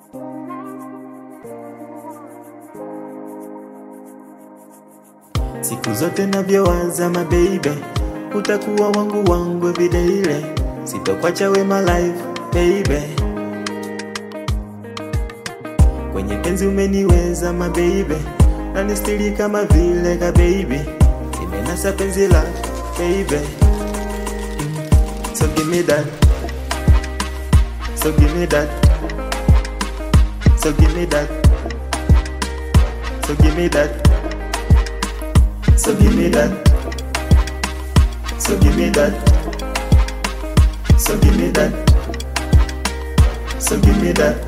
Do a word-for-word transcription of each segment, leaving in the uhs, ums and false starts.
Siku zote navyowaza my baby, utakuwa wangu wangu everyday ile. Sitokwacha we my life baby. Kwenye penzi umeniweza my baby, na nistiri kama vile ka baby. Nimenasa penzi la baby. So give me that. So give me that. So give me that. So give me that. So give me that. So give me that. So give me that. So give me that.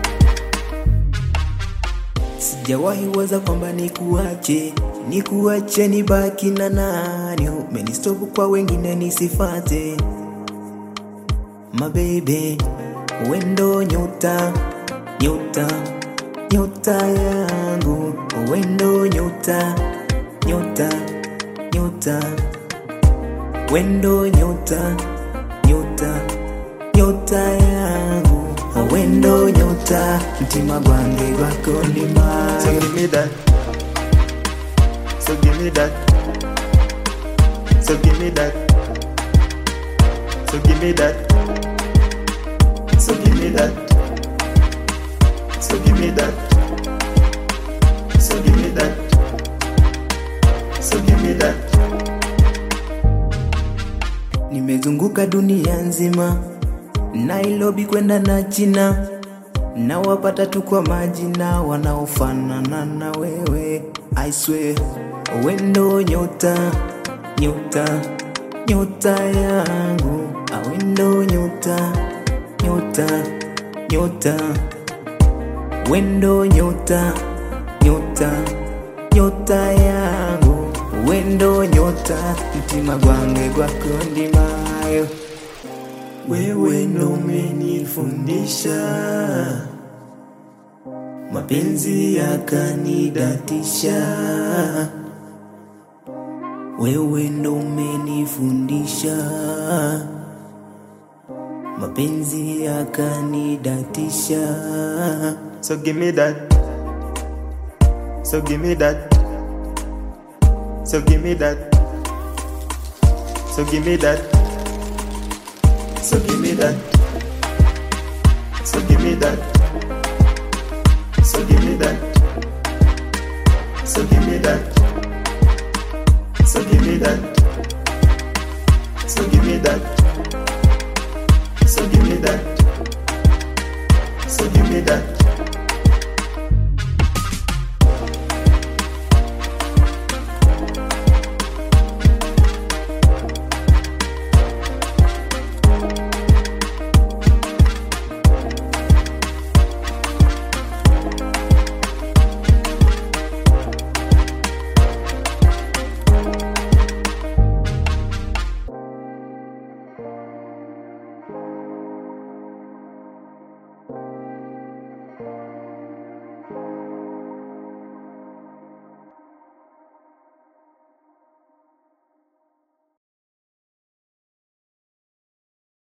Sijawahi waza kwamba nikuache, nikuache nibaki na nani. Umenistopu kwa wengine nisifate. My baby, wendo nyota, nyota, nyota yangu. Wendo nyota, nyota, nyota. Wendo nyota, nyota, nyota yangu. Wendo nyota, mtima gwange gwako ni mayo. So give me that. So give me that. So give me that. So give me that. So give me that. So give me that. So give me that. So give me that. Nimezunguka dunia nzima, Nairobi kwenda na China, na wapata tu kwa majina wanaofanana na wewe. I swear, wendo nyota, nyota, nyota yangu. Wendo nyota, nyota, nyota. Wendo nyota, nyota, nyota yangu. Wendo nyota, mtima gwange gwako ndi mayo. Wewe ndo umenifundisha, mapenzi yakanidatisha. Wewe ndo umenifundisha, mapenzi yakanidatisha. So give me that. So give me that. So give me that. So give me that. So give me that. So give me that. So give me that. So give me that. So give me that. So give me that. So give me that.